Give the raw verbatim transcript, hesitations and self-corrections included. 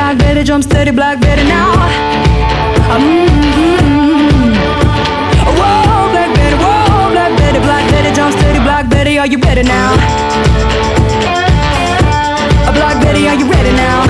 Black Betty, jump steady, Black Betty now. Mm-hmm. Whoa, Black Betty, whoa, Black Betty, Black Betty, jump steady, Black Betty, are you ready now? Black Betty, are you ready now?